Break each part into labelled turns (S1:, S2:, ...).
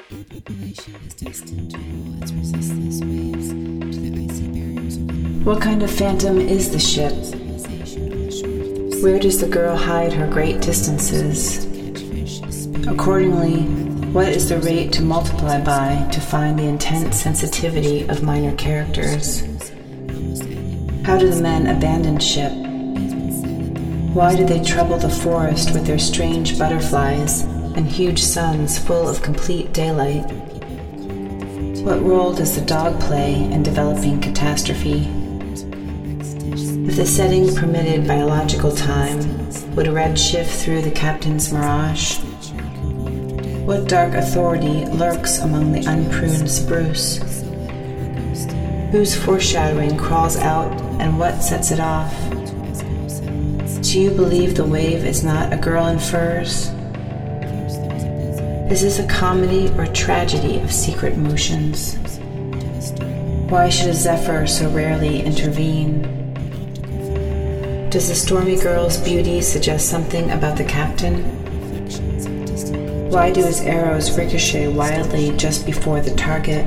S1: What kind of phantom is the ship? Where does the girl hide her great distances? Accordingly, what is the rate to multiply by to find the intense sensitivity of minor characters? How do the men abandon ship? Why do they trouble the forest with their strange butterflies and huge suns full of complete daylight? What role does the dog play in developing catastrophe? If the setting permitted biological time, would red shift through the captain's mirage? What dark authority lurks among the unpruned spruce? Whose foreshadowing crawls out and what sets it off? Do you believe the wave is not a girl in furs? Is this a comedy or tragedy of secret motions? Why should a zephyr so rarely intervene? Does the stormy girl's beauty suggest something about the captain? Why do his arrows ricochet wildly just before the target?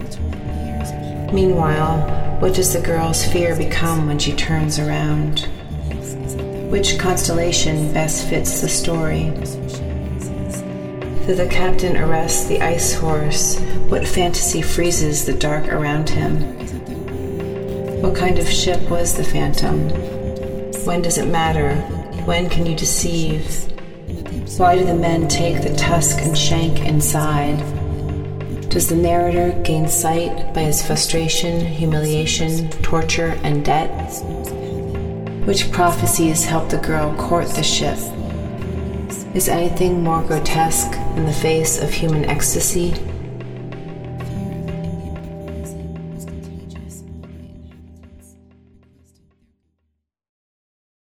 S1: Meanwhile, what does the girl's fear become when she turns around? Which constellation best fits the story? Though the captain arrests the ice horse, what fantasy freezes the dark around him? What kind of ship was the phantom? When does it matter? When can you deceive? Why do the men take the tusk and shank inside? Does the narrator gain sight by his frustration, humiliation, torture, and debt? Which prophecies help the girl court the ship? Is anything more grotesque than the face of human ecstasy?